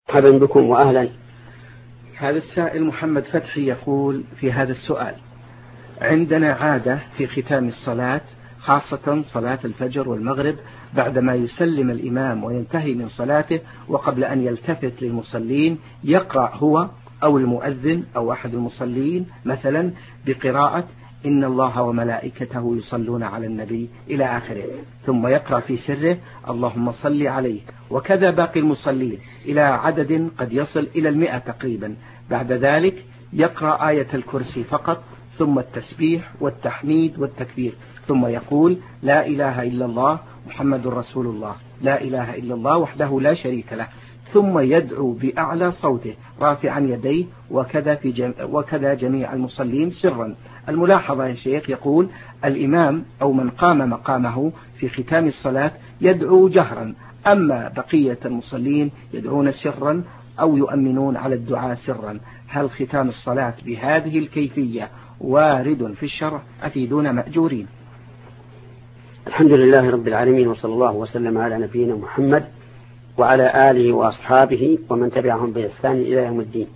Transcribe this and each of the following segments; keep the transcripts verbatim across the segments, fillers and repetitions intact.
مرحبا بكم وأهلا. هذا السائل محمد فتحي يقول في هذا السؤال: عندنا عادة في ختام الصلاة خاصة صلاة الفجر والمغرب بعدما يسلم الإمام وينتهي من صلاته وقبل أن يلتفت للمصلين يقرأ هو أو المؤذن أو أحد المصلين مثلا بقراءة إن الله وملائكته يصلون على النبي إلى آخره، ثم يقرأ في سره اللهم صل عليه، وكذا باقي المصلين إلى عدد قد يصل إلى المئة تقريبا. بعد ذلك يقرأ آية الكرسي فقط، ثم التسبيح والتحميد والتكبير، ثم يقول لا إله إلا الله محمد رسول الله، لا إله إلا الله وحده لا شريك له، ثم يدعو بأعلى صوته رافعا يديه، وكذا, في جم... وكذا جميع المصلين سرا. الملاحظة يا شيخ يقول الإمام أو من قام مقامه في ختام الصلاة يدعو جهرا، أما بقية المصلين يدعون سرا أو يؤمنون على الدعاء سرا. هل ختام الصلاة بهذه الكيفية وارد في الشرع؟ أفيدونا مأجورين. الحمد لله رب العالمين، وصلى الله وسلم على نبينا محمد وعلى آله وأصحابه ومن تبعهم بإحسان إلى يوم الدين.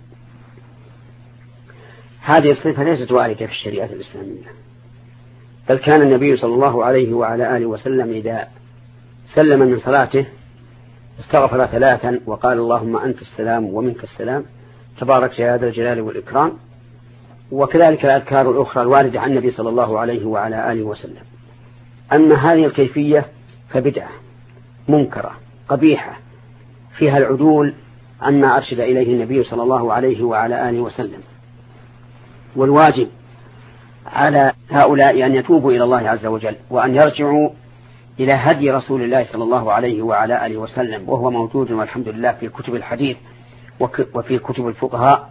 هذه الصفة ليست واردة في الشريعة الإسلامية، بل كان النبي صلى الله عليه وعلى آله وسلم إذا سلم من صلاته استغفر ثلاثا وقال اللهم أنت السلام ومنك السلام تبارك يا ذا الجلال والإكرام، وكذلك الأذكار الأخرى الواردة عن النبي صلى الله عليه وعلى آله وسلم. أما هذه الكيفية فبدعة منكرة قبيحة فيها العدول عما أرشد إليه النبي صلى الله عليه وعلى آله وسلم، والواجب على هؤلاء أن يتوبوا إلى الله عز وجل وأن يرجعوا إلى هدي رسول الله صلى الله عليه وعلى آله وسلم، وهو موجود والحمد لله في كتب الحديث وفي كتب الفقهاء.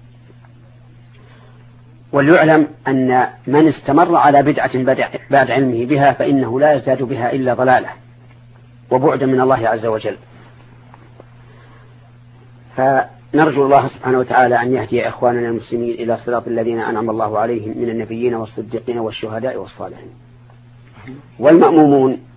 وليعلم أن من استمر على بدعة بعد علمه بها فإنه لا يزداد بها إلا ضلالة وبعدا من الله عز وجل. فنرجو الله سبحانه وتعالى أن يهدي إخواننا المسلمين إلى صراط الذين أنعم الله عليهم من النبيين والصديقين والشهداء والصالحين. والمأمومون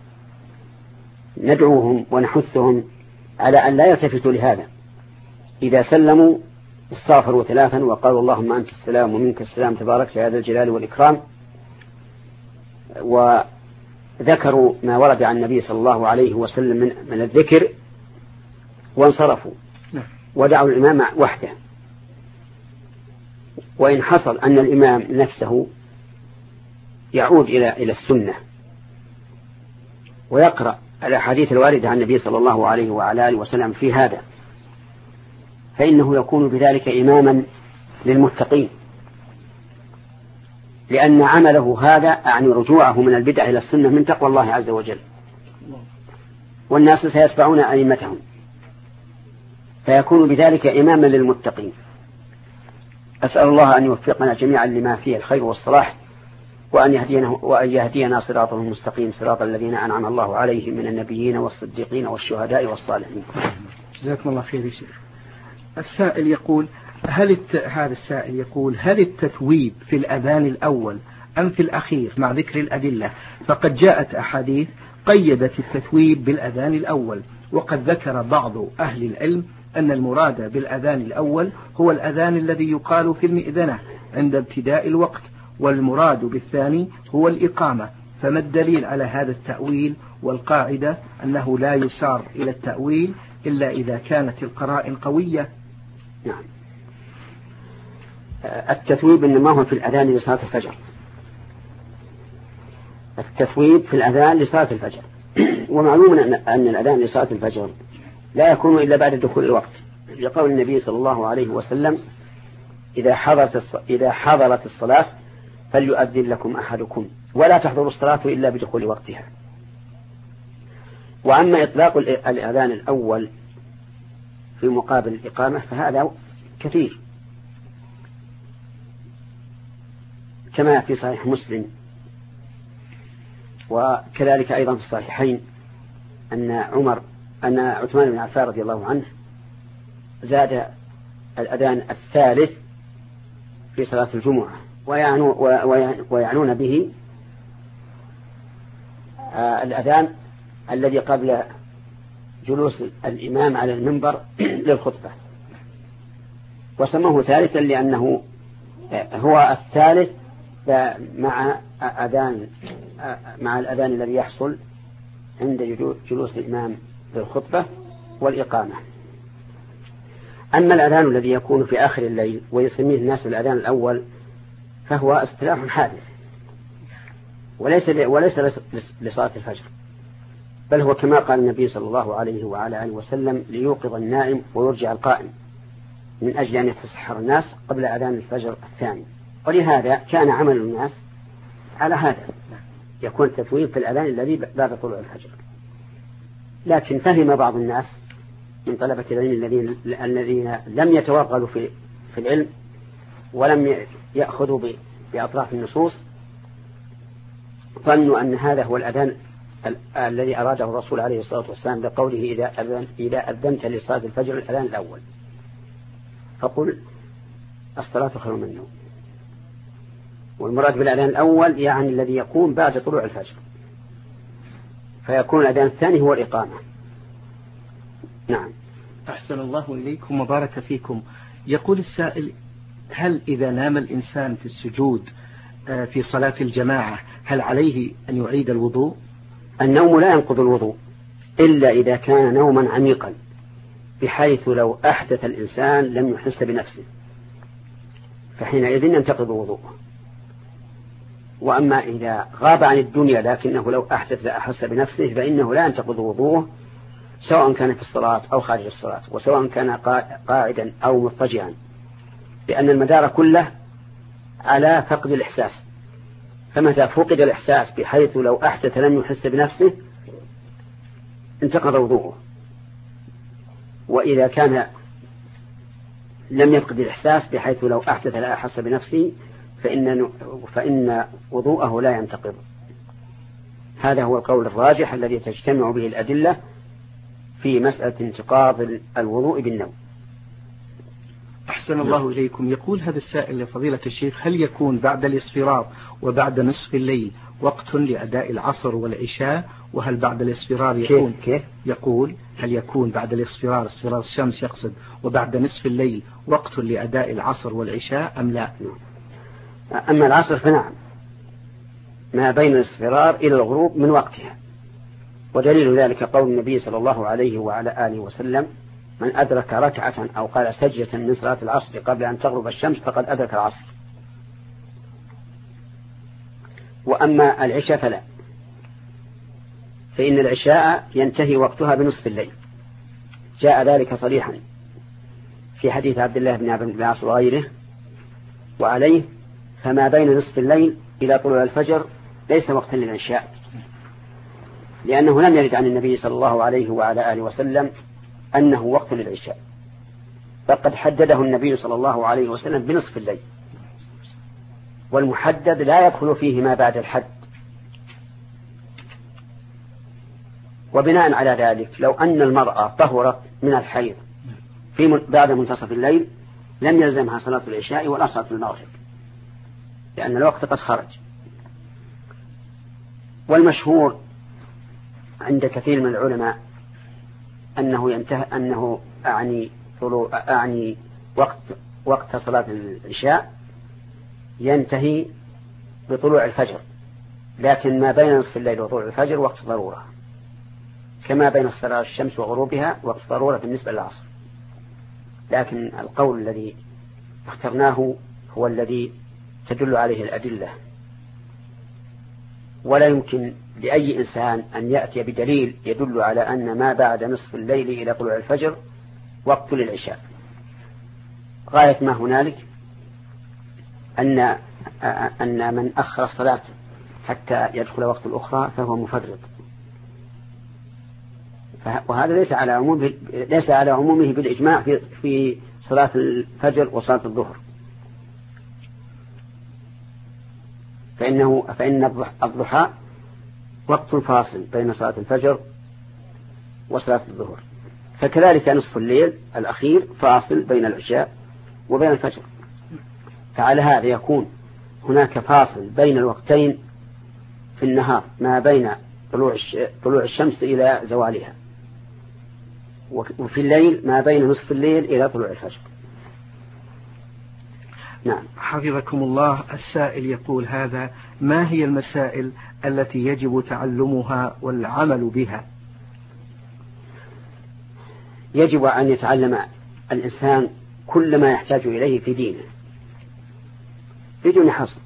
ندعوهم ونحثهم على أن لا يلتفتوا لهذا، إذا سلموا استغفروا ثلاثا وقالوا اللهم أنت السلام ومنك السلام تبارك يا ذا الجلال والإكرام، وذكروا ما ورد عن النبي صلى الله عليه وسلم من, من الذكر وانصرفوا ودعوا الإمام وحده. وإن حصل أن الإمام نفسه يعود إلى إلى السنة ويقرأ الأحاديث الواردة عن النبي صلى الله عليه وعلى آله وسلم في هذا، فإنه يكون بذلك إماما للمتقين، لأن عمله هذا أعني رجوعه من البدع إلى السنة من تقوى الله عز وجل، والناس سيتبعون أئمتهم، فيكون بذلك إماما للمتقين. أسأل الله أن يوفقنا جميعا لما فيه الخير والصلاح، وأن يهدينا, وأن يهدينا صراطه المستقيم صراط الذين أنعم الله عليهم من النبيين والصديقين والشهداء والصالحين. جزاكم الله خير يا شيخ. السائل يقول هل الت... هذا السائل يقول هل التثويب في الأذان الأول أم في الأخير مع ذكر الأدلة؟ فقد جاءت أحاديث قيدت التثويب بالأذان الأول، وقد ذكر بعض أهل العلم أن المراد بالأذان الأول هو الأذان الذي يقال في المئذنة عند ابتداء الوقت، والمراد بالثاني هو الإقامة. فما الدليل على هذا التأويل؟ والقاعدة أنه لا يسار إلى التأويل إلا إذا كانت القرائن قوية. نعم. التثويب إنما هو في الأذان لصلاة الفجر، التثويب في الأذان لصلاة الفجر، ومعلوم أن الأذان لصلاة الفجر لا يكون إلا بعد دخول الوقت، لقول النبي صلى الله عليه وسلم إذا حضرت إذا حضرت الصلاة فليؤذن لكم أحدكم ولا تحضر الصلاة إلا بدخول وقتها. وأما إطلاق الأذان الأول في مقابل الإقامة فهذا كثير، كما في صحيح مسلم وكذلك أيضا في الصحيحين أن عمر أن عثمان بن عفان رضي الله عنه زاد الأذان الثالث في صلاة الجمعة، ويعنون به الأذان الذي قبل جلوس الإمام على المنبر للخطبة، وسموه ثالثا لأنه هو الثالث مع أذان مع الأذان الذي يحصل عند جلوس الإمام للخطبة والإقامة. أما الأذان الذي يكون في آخر الليل ويسميه الناس الأذان الأول فهو اصطلاح حادث وليس وليس لصلاة الفجر، بل هو كما قال النبي صلى الله عليه وعلى آله وسلم ليوقظ النائم ويرجع القائم، من أجل أن يتسحر الناس قبل أذان الفجر الثاني. ولهذا كان عمل الناس على هذا، يكون التثويب في الأذان الذي بعد طلوع الفجر. لكن فهم بعض الناس من طلبة العلم الذين الذين لم يتوغلوا في في العلم ولم يأخذوا بأطراف النصوص، ظنوا أن هذا هو الأذان الذي أراده الرسول عليه الصلاة والسلام بقوله إذا أذن إذا أذنت لصلاة الفجر الأذان الأول فقل الصلاة خير من النوم. والمراد بالأذان الأول يعني الذي يكون بعد طلوع الفجر، فيكون الأذان الثاني هو الإقامة. نعم. أحسن الله إليكم وبارك فيكم. يقول السائل: هل إذا نام الإنسان في السجود في صلاة الجماعة هل عليه أن يعيد الوضوء؟ النوم لا ينقض الوضوء إلا إذا كان نوما عميقا بحيث لو أحدث الإنسان لم يحس بنفسه، فحينئذ ينتقض وضوءه. وأما إذا غاب عن الدنيا لكنه لو أحدث لا أحس بنفسه فإنه لا ينتقض وضوءه، سواء كان في الصلاة أو خارج الصلاة، وسواء كان قاعدا أو مضطجعا، لأن المدار كله على فقد الإحساس. فمتى فقد الإحساس بحيث لو أحدث لم يحس بنفسه انتقض وضوءه. وإذا كان لم يفقد الإحساس بحيث لو أحدث لا أحس بنفسه فإن, فإن وضوءه لا ينتقض. هذا هو القول الراجح الذي تجتمع به الأدلة في مسألة انتقاض الوضوء بالنوم. أحسن الله إليكم. يقول هذا السائل لفضيلة الشيخ: هل يكون بعد الاصفرار وبعد نصف الليل وقت لأداء العصر والعشاء؟ وهل بعد الاصفرار يكون كيف كيف؟ يقول هل يكون بعد الاصفرار اصفرار الشمس يقصد وبعد نصف الليل وقت لأداء العصر والعشاء أم لا؟ أما العصر فنعم، ما بين الاصفرار إلى الغروب من وقتها، ودليل ذلك قول النبي صلى الله عليه وعلى آله وسلم: من أدرك ركعة أو قال سجدة من صلاة العصر قبل أن تغرب الشمس فقد أدرك العصر. وأما العشاء فلا، فإن العشاء ينتهي وقتها بنصف الليل، جاء ذلك صريحا في حديث عبد الله بن عبد العاص وغيره. وعليه فما بين نصف الليل إلى طلوع الفجر ليس وقتا للعشاء، لأنه لم يرد عن النبي صلى الله عليه وعلى آله وسلم أنه وقت للعشاء، فقد حدده النبي صلى الله عليه وسلم بنصف الليل، والمحدد لا يدخل فيه ما بعد الحد. وبناء على ذلك لو أن المرأة طهرت من الحيض في بعد منتصف الليل لم يلزمها صلاة العشاء ولا صلاة المغرب، لأن الوقت قد خرج. والمشهور عند كثير من العلماء أنه ينتهي أنه أعني طلوع أعني وقت وقت صلاة العشاء ينتهي بطلوع الفجر، لكن ما بين نصف الليل وطلوع الفجر وقت ضرورة، كما بين اصفرار الشمس وغروبها وقت ضرورة بالنسبة للعصر. لكن القول الذي اخترناه هو الذي تدل عليه الأدلة، ولا يمكن لأي إنسان أن يأتي بدليل يدل على أن ما بعد نصف الليل إلى طلوع الفجر وقت للعشاء. غاية ما هنالك أن أن من أخر الصلاة حتى يدخل وقت الأخرى فهو مفرط، وهذا ليس على عمومه ليس على عمومه بالإجماع في في صلاة الفجر وصلاة الظهر، فإنه فإن الضحى وقت فاصل بين صلاة الفجر وصلاة الظهر، فكذلك نصف الليل الأخير فاصل بين العشاء وبين الفجر. فعلى هذا يكون هناك فاصل بين الوقتين في النهار ما بين طلوع طلوع الشمس إلى زوالها، وفي الليل ما بين نصف الليل إلى طلوع الفجر. نعم. حفظكم الله. السائل يقول هذا: ما هي المسائل التي يجب تعلمها والعمل بها؟ يجب أن يتعلم الإنسان كل ما يحتاج إليه في دينه بدون حصر.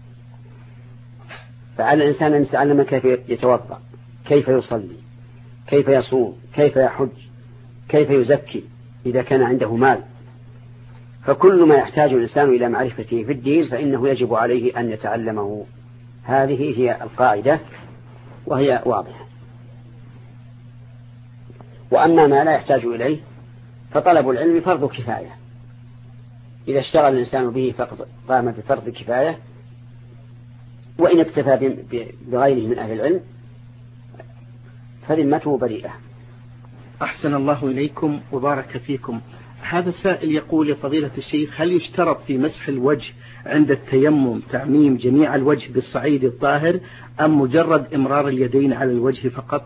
فعلى الإنسان أن يتعلم كيف يتوضأ، كيف يصلي، كيف يصوم، كيف يحج، كيف يزكي إذا كان عنده مال. فكل ما يحتاج الإنسان إلى معرفته في الدين فإنه يجب عليه أن يتعلمه. هذه هي القاعدة وهي واضحة. وأما ما لا يحتاج إليه فطلب العلم فرض كفاية، إذا اشتغل الإنسان به فقط قام بفرض كفاية، وإن اكتفى بغيره من أهل العلم فذمته بريئة. أحسن الله إليكم وبارك فيكم. هذا السائل يقول: يا فضيلة الشيخ، هل يشترط في مسح الوجه عند التيمم تعميم جميع الوجه بالصعيد الطاهر أم مجرد إمرار اليدين على الوجه فقط؟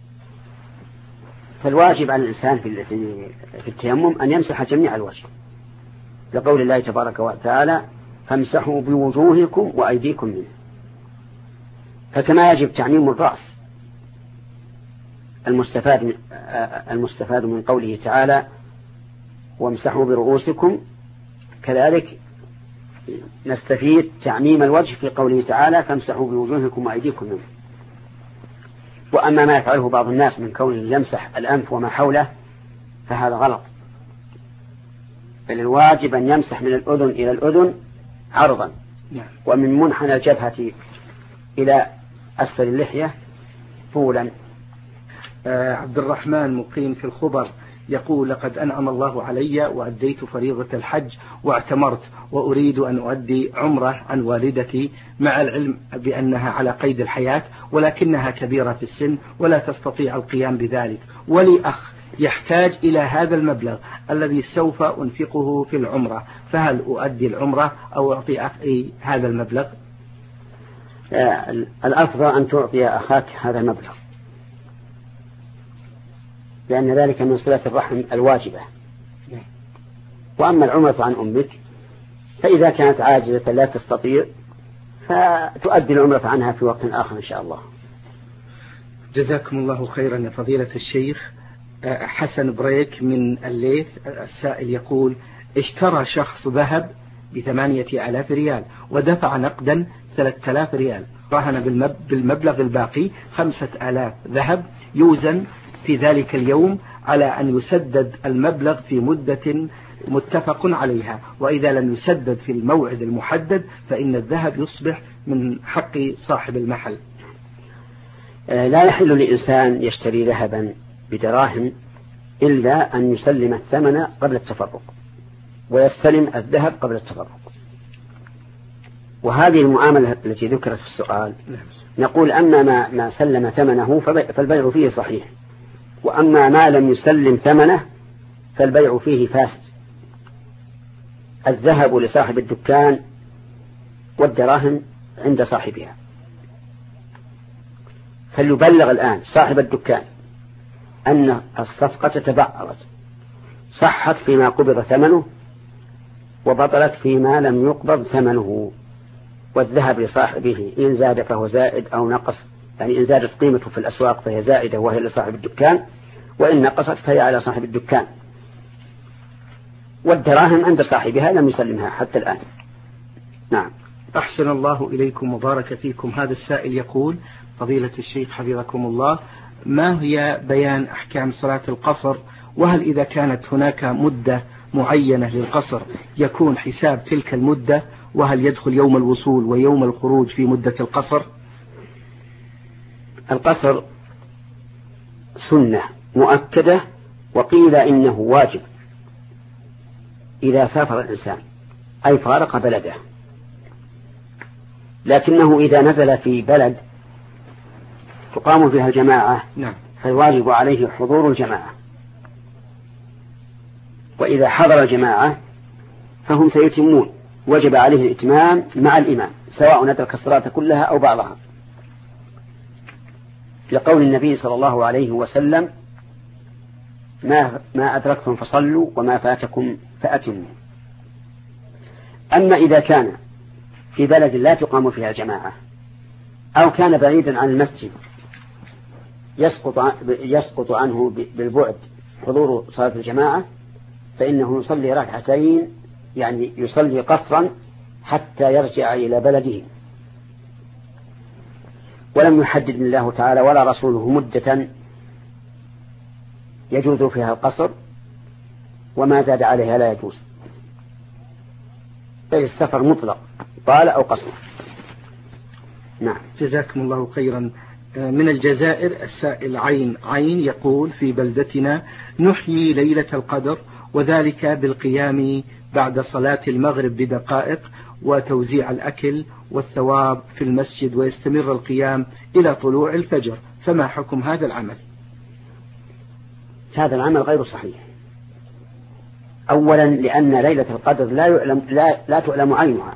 فالواجب على الإنسان في التيمم أن يمسح جميع الوجه، لقول الله تبارك وتعالى: فامسحوا بوجوهكم وأيديكم منه. فكما يجب تعميم الرأس المستفاد من, المستفاد من قوله تعالى: وامسحوا برؤوسكم، كذلك نستفيد تعميم الوجه في قوله تعالى: فامسحوا بوجوهكم وأيديكم منه. وأما ما يفعله بعض الناس من كونه يمسح الأنف وما حوله فهذا غلط، بل الواجب أن يمسح من الأذن إلى الأذن عرضا، ومن منحنى الجبهة إلى أسفل اللحية طولا. آه عبد الرحمن مقيم في الخبر يقول: لقد أنعم الله علي وأديت فريضة الحج واعتمرت، وأريد أن أؤدي عمرة عن والدتي، مع العلم بأنها على قيد الحياة ولكنها كبيرة في السن ولا تستطيع القيام بذلك، ولي أخ يحتاج إلى هذا المبلغ الذي سوف أنفقه في العمرة، فهل أؤدي العمرة أو أعطي أخي هذا المبلغ؟ الأفضل أن تعطي أخاك هذا المبلغ، لأن ذلك من صلة الرحم الواجبة. وأما العمرة عن أمك فإذا كانت عاجزة لا تستطيع فتؤدي العمرة عنها في وقت آخر إن شاء الله. جزاكم الله خيرا يا فضيلة الشيخ. حسن بريك من الليث السائل يقول: اشترى شخص ذهب بثمانية آلاف ريال ودفع نقدا ثلاثة آلاف ريال، رهن بالمبلغ الباقي خمسة آلاف ذهب يوزن في ذلك اليوم على أن يسدد المبلغ في مدة متفق عليها، وإذا لم يسدد في الموعد المحدد فإن الذهب يصبح من حق صاحب المحل. لا يحل لإنسان يشتري ذهبا بدراهم إلا أن يسلم الثمن قبل التفرق ويستلم الذهب قبل التفرق. وهذه المعاملة التي ذكرت في السؤال نقول: أما ما, ما سلم ثمنه فالبيع فيه صحيح، وأما ما لم يسلم ثمنه فالبيع فيه فاسد. الذهب لصاحب الدكان والدراهم عند صاحبها، فليبلغ الآن صاحب الدكان أن الصفقة تبعرت، صحت فيما قبض ثمنه وبطلت فيما لم يقبض ثمنه، والذهب لصاحبه إن زاد فهو زائد أو نقص، يعني إن زادت قيمته في الأسواق فهي زائدة وهي لصاحب الدكان، وإن نقصت فهي على صاحب الدكان. والدراهم عند صاحبها لم يسلمها حتى الآن. نعم. أحسن الله إليكم وبارك فيكم. هذا السائل يقول: فضيلة الشيخ حفظكم الله، ما هي بيان أحكام صلاة القصر؟ وهل إذا كانت هناك مدة معينة للقصر يكون حساب تلك المدة؟ وهل يدخل يوم الوصول ويوم الخروج في مدة القصر؟ القصر سنة مؤكدة، وقيل إنه واجب إذا سافر الإنسان أي فارق بلده، لكنه إذا نزل في بلد تقام فيها الجماعة فالواجب عليه حضور الجماعة، وإذا حضر الجماعة فهم سيتمون، وجب عليه الإتمام مع الإمام سواء أدرك الصلاة كلها أو بعضها، لقول النبي صلى الله عليه وسلم: ما, ما أدركتم فصلوا وما فاتكم فأتموا. أما إذا كان في بلد لا تقام فيها الجماعة أو كان بعيدا عن المسجد يسقط, يسقط عنه بالبعد حضور صلاة الجماعة، فإنه يصلي ركعتين، يعني يصلي قصرا حتى يرجع إلى بلده. ولم يحدد الله تعالى ولا رسوله مدة يجوز فيها القصر، وما زاد عليها لا يجوز، بل السفر مطلق طال أو قصر. نعم. جزاكم الله خيرا. من الجزائر السائل عين عين يقول: في بلدتنا نحيي ليلة القدر، وذلك بالقيام بعد صلاة المغرب بدقائق وتوزيع الأكل والثواب في المسجد، ويستمر القيام إلى طلوع الفجر، فما حكم هذا العمل؟ هذا العمل غير صحيح. أولا لأن ليلة القدر لا يعلم لا, لا تعلم عينها،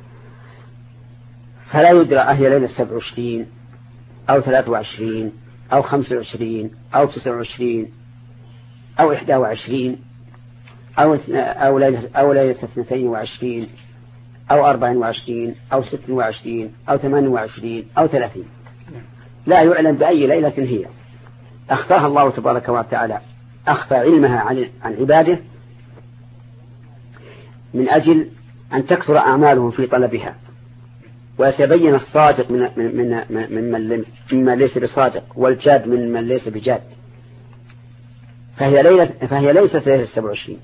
فلا يدرى أهي ليلة سبع وعشرين أو ثلاث وعشرين أو خمس وعشرين أو تسع وعشرين أو إحدى وعشرين أو أو ليلة أو ليلة اثنتين وعشرين أو أربع وعشرين أو ست وعشرين أو ثمان وعشرين أو ثلاثين. لا يعلم بأي ليلة هي. أخفاها الله تبارك وتعالى، أخفى علمها عن عن عباده من أجل أن تكثر أعمالهم في طلبها، ويتبين الصادق من من من من مما ليس بصادق، والجاد من من ليس بجاد. فهي ليلة فهي ليست ليلة السبع وعشرين،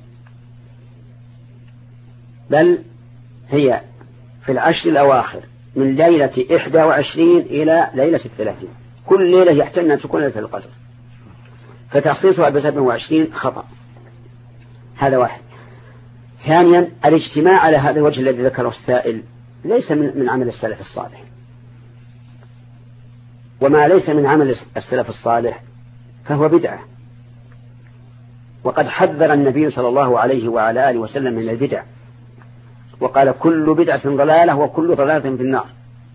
بل هي في العشر الأواخر من ليلة إحدى وعشرين إلى ليلة الثلاثين. كل ليلة يحتمل أن تكون ليلة القدر، فتخصيصها بسبع وعشرين خطأ. هذا واحد. ثانيا الاجتماع على هذا الوجه الذي ذكره السائل ليس من, من عمل السلف الصالح، وما ليس من عمل السلف الصالح فهو بدعة. وقد حذر النبي صلى الله عليه وعلى آله وسلم من البدع، وقال: كل بدعة ضلالة وكل ضلالة في النار.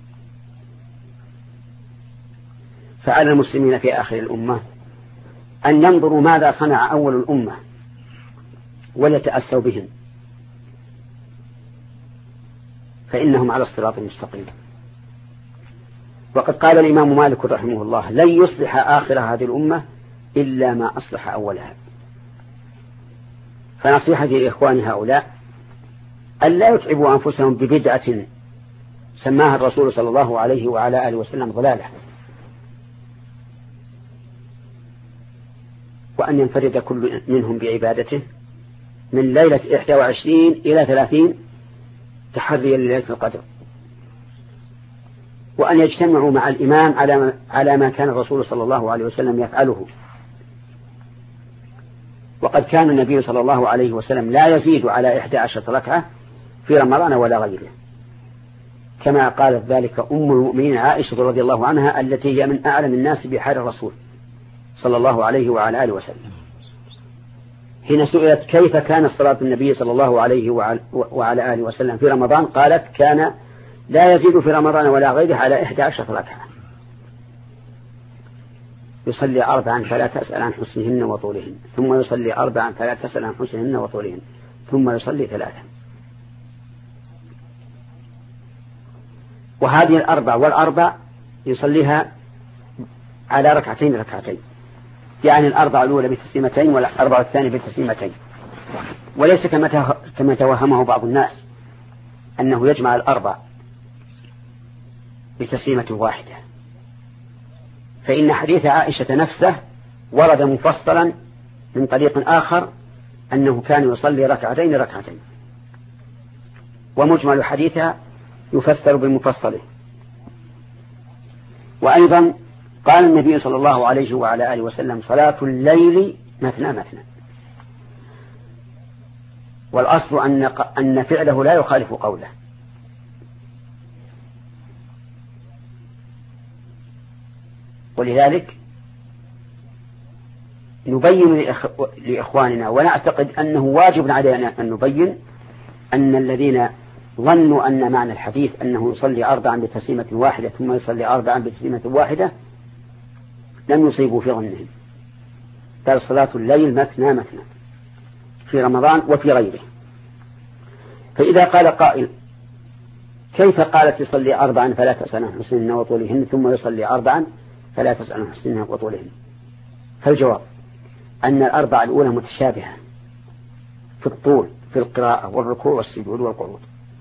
فعلى المسلمين في آخر الأمة أن ينظروا ماذا صنع أول الأمة وليتأسوا بهم، فإنهم على الصراط المستقيم. وقد قال الإمام مالك رحمه الله: لن يصلح آخر هذه الأمة إلا ما أصلح أولها. فنصيحتي لإخوان هؤلاء أن لا يتعبوا أنفسهم ببدعة سماها الرسول صلى الله عليه وعلى آله وسلم ضلالة، وأن ينفرد كل منهم بعبادته من ليلة إحدى وعشرين إلى ثلاثين تحريا لليلة القدر، وأن يجتمعوا مع الإمام على على ما كان الرسول صلى الله عليه وسلم يفعله. وقد كان النبي صلى الله عليه وسلم لا يزيد على إحدى عشرة ركعة في رمضان ولا غيره، كما قالت ذلك أم المؤمنين عائشة رضي الله عنها، التي هي من أعلم الناس بحال الرسول صلى الله عليه وعلى آله وسلم، حين سئلت كيف كان صلاة النبي صلى الله عليه وعلى آله وسلم في رمضان، قالت: كان لا يزيد في رمضان ولا غيره على إحدى عشرة ركعة، يصلي أربعا فلا تسأل عن حسنهن وطولهن، ثم يصلي أربعا فلا تسأل عن حسنهن وطولهن، ثم يصلي ثلاثا. وهذه الأربع والأربع يصليها على ركعتين ركعتين، يعني الأربع الأولى بتسليمتين والأربع الثانية بتسليمتين، وليس كما توهمه بعض الناس أنه يجمع الأربع بتسليمة واحدة. فإن حديث عائشة نفسه ورد مفصلا من طريق آخر أنه كان يصلي ركعتين ركعتين، ومجمل حديثها يفسر بالمفصل. وأيضا قال النبي صلى الله عليه وعلى آله وسلم: صلاة الليل مثنى مثنى. والأصل أن أن فعله لا يخالف قوله. ولذلك نبين لإخواننا، ونعتقد أنه واجب علينا أن نبين أن الذين ظنوا أن معنى الحديث أنه يصلي أربعا بتسليمة واحدة ثم يصلي أربعا بتسليمة واحدة لم يصيبوا في ظنهم، بل صلاة الليل مثنى مثنى في رمضان وفي غيره. فإذا قال قائل كيف قالت يصلي أربعا فلا تسأل عن حسنهن وطولهن ثم يصلي أربعا فلا تسأل عن حسنهن وطولهن؟ فالجواب أن الأربع الأولى متشابهة في الطول في القراءة والركوع والسجود والقعود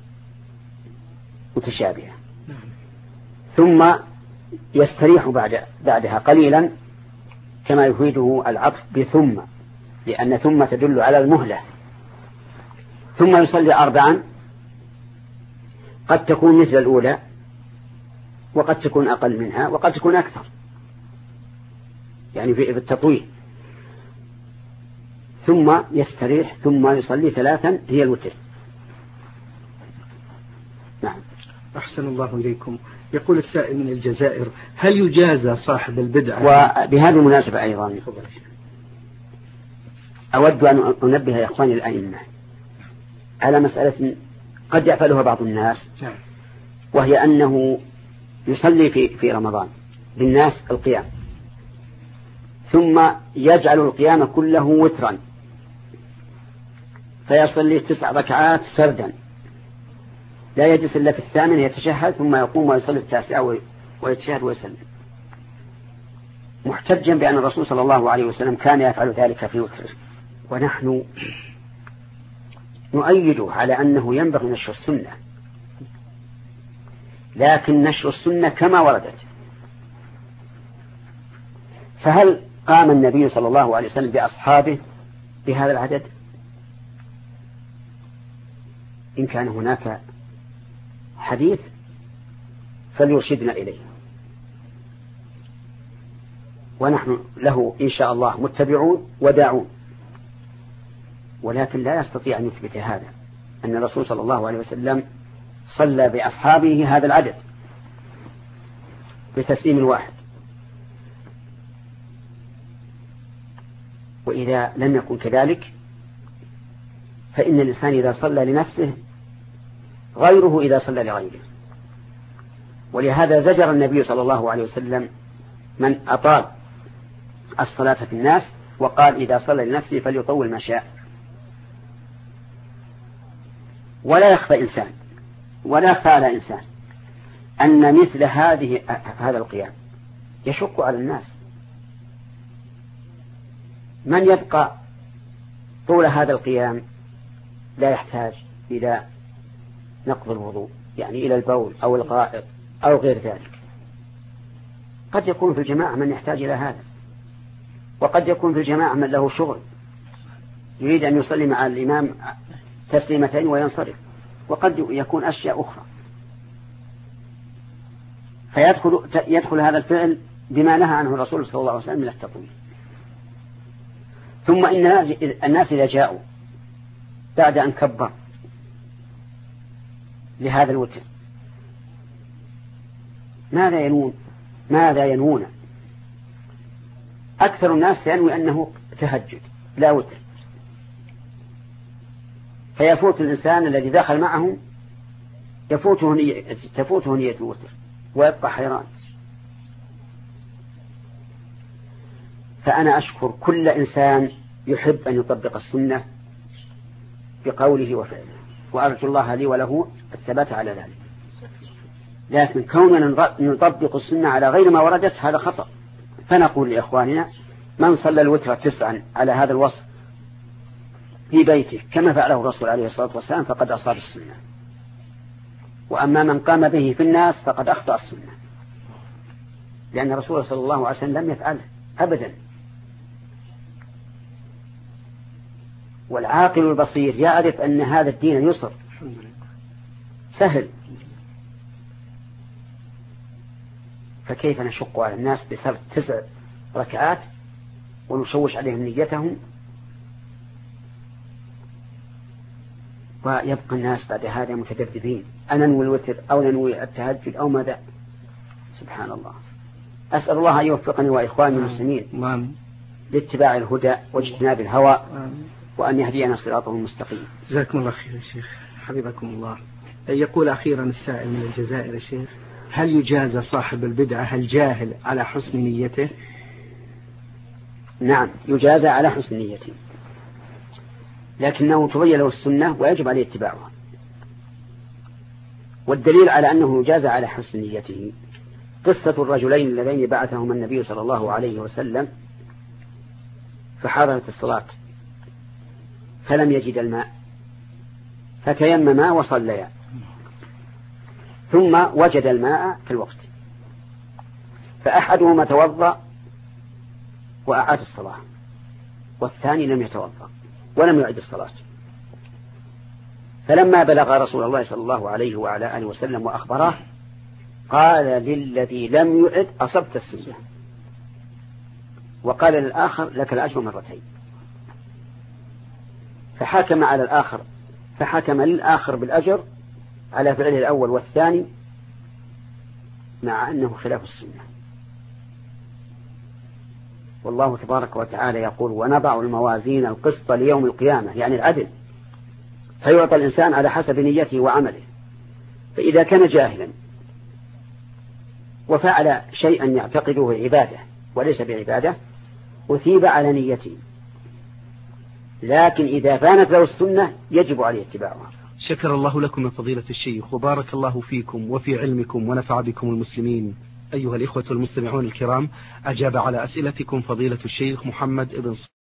متشابهة، ثم يستريح بعد بعدها قليلا كما يفيده العطف بثم، لأن ثم تدل على المهلة. ثم يصلي أربعا قد تكون مثل الأولى وقد تكون أقل منها وقد تكون أكثر، يعني في التطويل. ثم يستريح ثم يصلي ثلاثا هي الوتر. نعم. أحسن الله إليكم. يقول السائل من الجزائر هل يجازى صاحب البدعة؟ وبهذه المناسبة أيضا أود أن أنبه يا إخواني الأئمة على مسألة قد يفعلها بعض الناس، وهي أنه يصلي في في رمضان بالناس القيام ثم يجعل القيام كله وترا فيصلي تسع ركعات سردا لا يجلس إلا في الثامن يتشهد ثم يقوم ويصلي التاسعة ويتشهد ويسلم، محتجا بأن الرسول صلى الله عليه وسلم كان يفعل ذلك في وتر. ونحن نؤيده على أنه ينبغي نشر السنة، لكن نشر السنة كما وردت. فهل قام النبي صلى الله عليه وسلم بأصحابه بهذا العدد؟ إن كان هناك حديث فليرشدنا إليه، ونحن له إن شاء الله متبعون وداعون. ولكن لا يستطيع أن يثبت هذا أن الرسول صلى الله عليه وسلم صلى بأصحابه هذا العدد بتسليم واحد. وإذا لم يكن كذلك فإن الإنسان إذا صلى لنفسه غيره إذا صلى لغيره. ولهذا زجر النبي صلى الله عليه وسلم من أطال الصلاة في الناس وقال إذا صلى لنفسه فليطول ما شاء. ولا يخفى إنسان ولا يخفى على إنسان أن مثل هذه هذا القيام يشق على الناس. من يبقى طول هذا القيام لا يحتاج إلى نقض الوضوء، يعني إلى البول أو الغائط أو غير ذلك. قد يكون في الجماعة من يحتاج إلى هذا، وقد يكون في الجماعة من له شغل يريد أن يصلي مع الإمام تسليمتين وينصرف، وقد يكون أشياء أخرى، فيدخل يدخل هذا الفعل بما نهى عنه الرسول صلى الله عليه وسلم من التطويل. ثم إن الناس إذا جاءوا بعد أن كبر لهذا الوتر ماذا ينون ماذا ينون أكثر الناس ينوي أنه تهجد لا وتر، فيفوت الإنسان الذي دخل معه يفوته نية تفوته نية الوتر ويبقى حيران. فأنا أشكر كل إنسان يحب أن يطبق السنة بقوله وفعله، وأرجو الله لي وله الثبات على ذلك. لكن كوننا نطبق السنة على غير ما وردت هذا خطأ. فنقول لإخواننا من صلى الوتر تسعا على هذا الوصف في بيته كما فعله الرسول عليه الصلاة والسلام فقد أصاب السنة، وأما من قام به في الناس فقد أخطأ السنة، لأن الرسول صلى الله عليه وسلم لم يفعله أبدا. والعاقل البصير يعرف أن هذا الدين يسر سهل، فكيف نشق على الناس بسبب تسع ركعات ونشوش عليهم نيتهم ويبقى الناس بعد هذا متذبذبين أنا ننوي الوتر أو ننوي التهجد أو ماذا. سبحان الله. أسأل الله أن يوفقني وإخواني المسلمين لاتباع الهدى واجتناب الهوى وأن يهدينا صراطه المستقيم. جزاكم الله خير يا شيخ حبيبكم الله. يقول أخيرا السائل من الجزائر يا شيخ هل يجازى صاحب البدعة الجاهل على حسن نيته؟ نعم يجازى على حسن نيته، لكنه تبين له السنة ويجب عليه اتباعها. والدليل على أنه يجازى على حسن نيته قصة الرجلين اللذين بعثهما النبي صلى الله عليه وسلم فحضرت الصلاة فلم يجد الماء فتيمما وصليا، ثم وجد الماء في الوقت، فأحدهما توضأ وأعاد الصلاة، والثاني لم يتوضأ ولم يعد الصلاة. فلما بلغ رسول الله صلى الله عليه وعلى آله وسلم وأخبره قال للذي لم يعد أصبت السنة، وقال للآخر لك الأجر مرتين. فحكم على الآخر فحكم للآخر بالأجر على فعله الأول والثاني، مع أنه خلاف السنة. والله تبارك وتعالى يقول ونضع الموازين القسط ليوم القيامة، يعني العدل، فيعطى الإنسان على حسب نيته وعمله. فإذا كان جاهلا وفعل شيئا يعتقده عبادة وليس بعبادة أثيب على نيته، لكن إذا بانت له السنة يجب عليه اتباعها. شكر الله لكم يا فضيلة الشيخ وبارك الله فيكم وفي علمكم ونفع بكم المسلمين. أيها الإخوة المستمعون الكرام، أجاب على أسئلتكم فضيلة الشيخ محمد بن